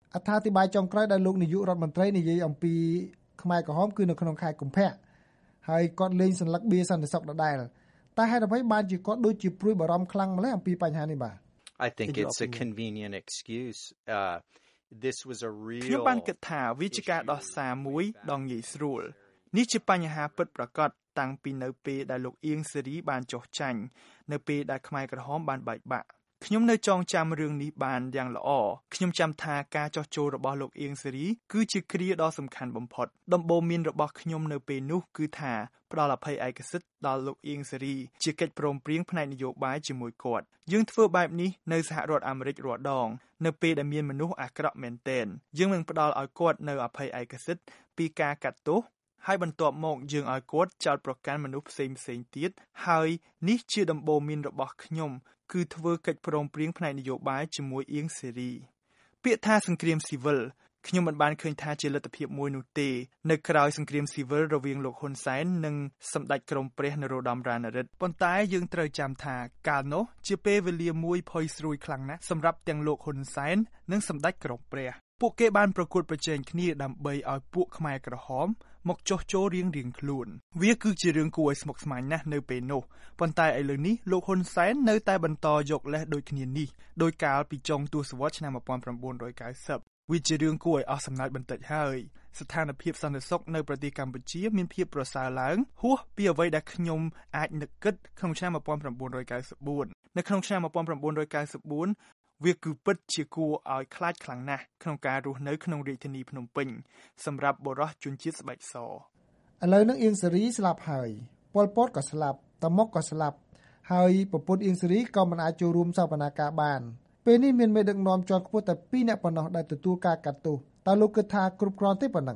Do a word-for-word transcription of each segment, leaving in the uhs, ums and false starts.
អត្ថាធិប្បាយចុងក្រោយដែលលោកនាយករដ្ឋមន្ត្រីនិយាយអំពីខ្មែរក្រហមគឺនៅក្នុងខែកុម្ភៈហើយគាត់លេងសន្លឹកបៀសន្តិសុខដដែលតែហេតុអ្វីបានជាគាត់ដូចជាព្រួយបារម្ភខ្លាំងម្ល៉េះអំពីបញ្ហានេះបាទ I think it's a convenient excuse uh this was a real ខ្ញុំបានគិតថាវាជាការដោះសារមួយដ៏ងាយស្រួលនេះជាបញ្ហាពិតប្រាកដតាំងពីនៅពេលដែលលោកអៀងសេរីបានចុះចាញ់នៅពេលដែលខ្មែរក្រហមបានបែកបាក់ខ្ញុំនៅចងចាំរឿងនេះបានយ៉ាងល្អខ្ញុំចាំថាការចោះចូលរបស់លោកអៀងសេរីគឺជាគ្រាដ៏សំខាន់បំផុតដំបូន្មានរបស់ខ្ញុំនៅពេលនោះគឺថាផ្ដល់អភ័យឯកសិទ្ធិដល់លោកអៀងសេរីជាកិច្ចព្រមព្រៀងផ្នែកនយោបាយជាមួយគាត់យើងធ្វើបែបនេះនៅសហរដ្ឋអាមេរិករាល់ដងនៅពេលដែលមានមនុស្សអាក្រក់មែនទែនយើងនឹងផ្ដល់ឲ្យគាត់នៅអភ័យឯកសិទ្ធិពីការកាត់ទោសហើយបន្ទាប់មកយើងឲ្យគាត់ចោទប្រកាន់មនុស្សផ្សេងផ្សេងទៀតហើយនេះជាដំបូន្មានរបស់ខ្ញុំគឺធ្វើកិច្ចព្រមព្រៀងផ្នែកនយោបាយជាមួយអៀងសេរីពាក្យថាសង្គ្រាមស៊ីវិលខ្ញុំមិនបានឃើញថាជាលទ្ធភាពមួយនោះទេនៅក្រៅសង្គ្រាមស៊ីវិលរវាងលោកហ៊ុនសែននិងសម្ដេចក្រមព្រះនរោត្តម រណរដ្ឋប៉ុន្តែយើងត្រូវចាំថាកាលនោះជាពេលវេលាមួយផុយស្រួយខ្លាំងណាស់សម្រាប់ទាំងលោកហ៊ុនសែននិងសម្ដេចក្រមព្រះពួកគេបានប្រកួតប្រជែងគ្នាដើម្បីឲ្យពួកខ្មែរក្រហមមកចុះចូលរៀងរៀងខ្លួនវាគឺជារឿងគួរឲ្យស្មុគស្មាញណាស់នៅពេលនោះប៉ុន្តែឥឡូវនេះលោកហ៊ុនសែននៅតែបន្តយកលេសដូចគ្នានេះដោយកាលពីចុងទសវត្សរ៍ឆ្នាំmột nghìn chín trăm chín mươiវាជារឿងគួរឲ្យអស់សំណើចបន្តិចហើយស្ថានភាពសន្តិសុខនៅប្រទេសកម្ពុជាមានភាពប្រសើរឡើងហួសពីអ្វីដែលខ្ញុំអាចនឹកគិតក្នុងឆ្នាំmột nghìn chín trăm chín mươi tưនៅក្នុងឆ្នាំmột nghìn chín trăm chín mươi tưវាគឺពិតជាគួរឲ្យខ្លាចខ្លាំងណាស់ក្នុងការរស់នៅក្នុងរាជធានីភ្នំពេញសម្រាប់បុរសជនជាតិស្បែកសឥឡូវនេះអៀងសេរីស្លាប់ហើយប៉ុលពតក៏ស្លាប់តាមុកក៏ស្លាប់ហើយប្រពន្ធអៀងសេរីក៏មិនអាចចូលរួមសវនាការបានពេលនេះមានមេដឹកនាំជាន់ខ្ពស់តែពីរនាក់ប៉ុណ្ណោះដែលទទួលការកាត់ទោសតើលោកគិតថាគ្រប់គ្រាន់ទេប៉ុណ្ណឹង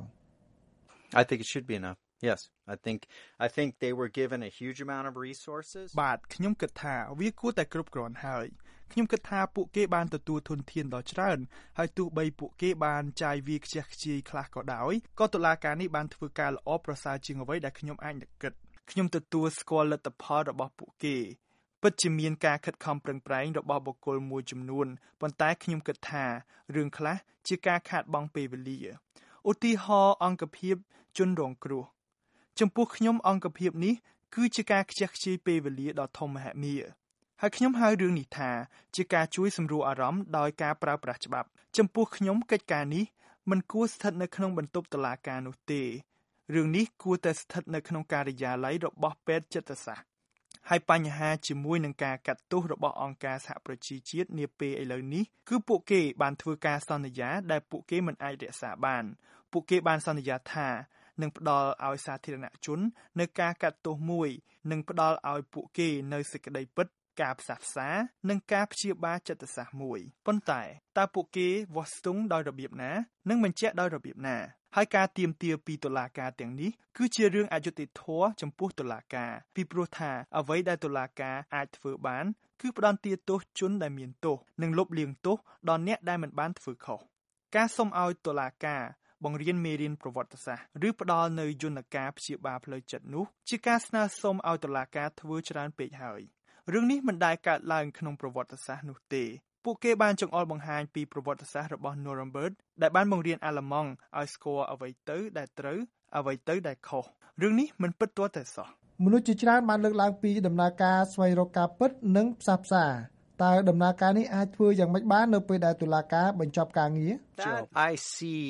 I think it should be enough Yes I think I think they were given a huge amount of resources បាទខ្ញុំគិតថាវាគួរតែគ្រប់គ្រាន់ហើយខ្ញុំគិតថាពួកគេបានទទួលធនធានដ៏ច្រើនហើយទោះបីពួកគេបានចាយវាខ្ជះខ្ជាយខ្លះក៏ដោយក៏តុលាការនេះបានធ្វើការល្អប្រសើរជាងអ្វីដែលខ្ញុំអាចនឹកគិតខ្ញុំទទួលស្គាល់លទ្ធផលរបស់ពួកគេពិតជាមានការខិតខំប្រឹងប្រែងរបស់បុគ្គលមួយចំនួនប៉ុន្តែខ្ញុំគិតថារឿងខ្លះជាការខាតបង់ពេលវេលាឧទាហរណ៍អង្គភាពជនរងគ្រោះចំពោះខ្ញុំអង្គភាពនេះគឺជាការខ្ជះខ្ជាយពេលវេលាដ៏ធំមហិមាហើយខ្ញុំហៅរឿងនេះថាជាការជួយសម្រួលអារម្មណ៍ដោយការប្រើប្រាស់ច្បាប់ចំពោះខ្ញុំកិច្ចការនេះមិនគួរស្ថិតនៅក្នុងបន្ទប់តុលាការនោះទេរឿងនេះគួរតែស្ថិតនៅក្នុងការិយាល័យរបស់ពេទ្យចិត្តសាស្ត្រហើយបញ្ហាជាមួយនឹងការកាត់ទោសរបស់អង្គការសហប្រជាជាតិនាពេលឥឡូវនេះគឺពួកគេបានធ្វើការសន្យាដែលពួកគេមិនអាចរក្សាបានពួកគេបានសន្យាថានឹងផ្ដល់ឲ្យសាធារណជននៅការកាត់ទោសមួយនិងផ្ដល់ឲ្យពួកគេនៅសេចក្តីពិតការផ្សះផ្សានិងការព្យាបាលចិត្តសាស្ត្រមួយប៉ុន្តែតើពួកគេវាស់ស្ទង់ដោយរបៀបណានិងបញ្ជាក់ដោយរបៀបណាហើយការទាមទារពីតុលាការទាំងនេះគឺជារឿងអយុត្តិធម៌ចំពោះតុលាការពីព្រោះថាអ្វីដែលតុលាការអាចធ្វើបានគឺផ្ដន្ទាទោសជនដែលមានទោសនិងលុបលាងទោសដល់អ្នកដែលមិនបានធ្វើខុសការសុំឲ្យតុលាការបង្រៀនមេរៀនប្រវត្តិសាស្ត្រឬផ្ដល់នៅយន្តការព្យាបាលផ្លូវចិត្តនោះជាការស្នើសុំឲ្យតុលាការធ្វើច្រើនពេកហើយរឿងនេះមិនដែលកើតឡើងក្នុងប្រវត្តិសាស្ត្រនោះទេពួកគេបានចង្អុលបង្ហាញពីប្រវត្តិសាស្ត្ររបស់ Nuremberg ដែលបានបង្រៀនអាល្លឺម៉ង់ឲ្យស្គាល់អ្វីទៅដែលត្រូវអ្វីទៅដែលខុសរឿងនេះមិនពិតទាល់តែសោះមនុស្សជាច្រើនបានលើកឡើងពីដំណើរការស្វែងរកការពិតនិងផ្សះផ្សាតើដំណើរការនេះអាចធ្វើយ៉ាងម៉េចបាននៅពេលដែលតុលាការបញ្ចប់ការងារ I see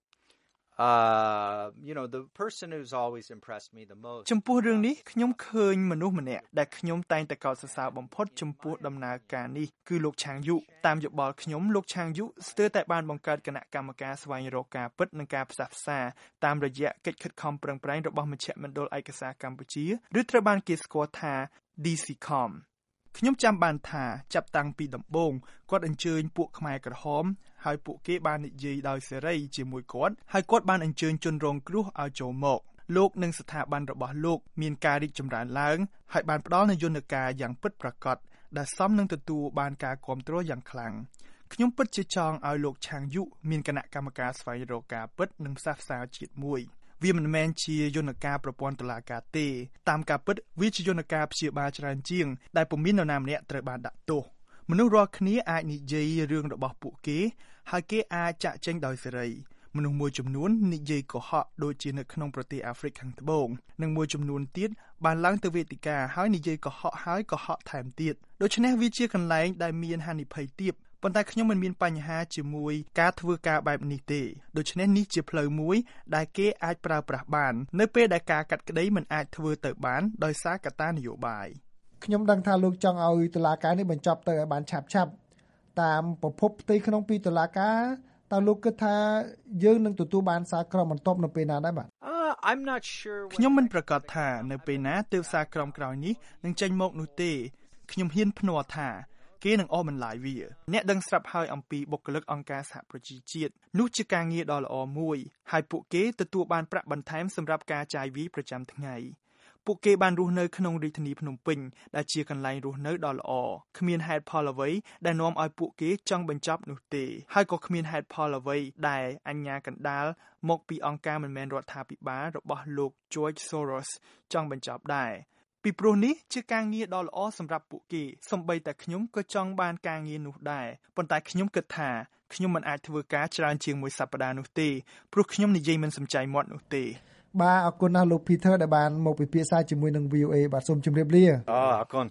Uh you know the person who's always impressed me the most ចំពោះរឿងនេះខ្ញុំឃើញមនុស្សម្នាក់ដែលខ្ញុំតែងតែកោតសរសើរបំផុតចំពោះដំណើរការនេះគឺលោកឆាងយុតាមយោបល់ខ្ញុំលោកឆាងយុស្ទើរតែបានបង្កើតគណៈកម្មការស្វែងរកការពិតនិងការផ្សះផ្សាតាមរយៈកិច្ចខិតខំប្រឹងប្រែងរបស់មជ្ឈមណ្ឌលឯកសារកម្ពុជាឬត្រូវបានគេស្គាល់ថា D C COM ខ្ញុំចាំបានថាចាប់តាំងពីដំបូងគាត់អញ្ជើញពួកខ្មែរក្រហមហើយពួកគេបាននិយាយដោយសេរីជាមួយគាត់ហើយគាត់បានអញ្ជើញជនរងគ្រោះឲ្យចូលមកលោកនិងស្ថាប័នរបស់លោកមានការរីកចម្រើនឡើងហើយបានផ្ដល់នូវយន្តការយ៉ាងពិតប្រាកដដែលសមនឹងទទួលបានការគាំទ្រយ៉ាងខ្លាំងខ្ញុំពិតជាចង់ឲ្យលោកឆាងយុមានគណៈកម្មការស្វែងរកការពិតនិងផ្សះផ្សាជាតិមួយវាមិនមែនជាយន្តការប្រព័ន្ធតុលាការទេតាមការពិតវាជាយន្តការព្យាបាលច្រើនជាងដែលពុំមាននរណាម្នាក់ត្រូវបានដាក់ទោសមនុស្សរាល់គ្នាអាចនិយាយរឿងរបស់ពួកគេហើយគេអាចចាក់ចេញដោយសេរីមនុស្សមួយចំនួននិយាយកុហកដូចជានៅក្នុងប្រទេសអាហ្វ្រិកខាងត្បូងនិងមួយចំនួនទៀតបានឡើងទៅវេទិកាហើយនិយាយកុហកហើយកុហកថែមទៀតដូច្នេះវាជាកន្លែងដែលមានហានិភ័យទាបប៉ុន្តែខ្ញុំមិនមានបញ្ហាជាមួយការធ្វើការបែបនេះទេដូច្នេះនេះជាផ្លូវមួយដែលគេអាចប្រើប្រាស់បាននៅពេលដែលការកាត់ក្តីមិនអាចធ្វើទៅបានដោយសារកត្តានយោបាយខ្ញុំដឹងថាលោកចង់ឲ្យតុលាការនេះបញ្ចប់ទៅឲ្យបានឆាប់ឆាប់តាមប្រភពផ្ទៃក្នុងពីតុលាការតើលោកគិតថាយើងនឹងទទួលបានសារក្រមបន្ទាប់នៅពេលណាដែរបាទ I'm not sure ខ្ញុំមិនប្រកាសថានៅពេលណាទើបសារក្រមក្រោយនេះនឹងចេញមកនោះទេខ្ញុំហ៊ានភ្នាល់ថាគេនឹងអស់បន្លាយវាអ្នកដឹងស្រាប់ហើយអំពីបុគ្គលិកអង្គការសហប្រជាជាតិនោះជាការងារដ៏ល្អមួយហើយពួកគេទទួលបានប្រាក់បន្ថែមសម្រាប់ការចាយវាយប្រចាំថ្ងៃពួកគេបានរស់នៅក្នុងរាជធានីភ្នំពេញដែលជាកន្លែងរស់នៅដ៏ល្អគ្មានហេតុផលអ្វីដែលនាំឲ្យពួកគេចង់បញ្ចប់នោះទេហើយក៏គ្មានហេតុផលអ្វីដែលអញ្ញាកណ្ដាលមកពីអង្គការមិនមែនរដ្ឋាភិបាលរបស់លោក George Soros ចង់បញ្ចប់ដែរពីព្រោះនេះជាការងារដ៏ល្អសម្រាប់ពួកគេសូម្បីតែខ្ញុំក៏ចង់បានការងារនោះដែរប៉ុន្តែខ្ញុំគិតថាខ្ញុំមិនអាចធ្វើការច្រើនជាងមួយសប្តាហ៍នោះទេព្រោះខ្ញុំនិយាយមិនសំចៃមាត់នោះទេបាទអរគុណណាស់លោក Peter ដែលបានមកពិភាក្សាជាមួយនឹង វី អូ អេ បាទសូមជម្រាបលាអូអរគុណ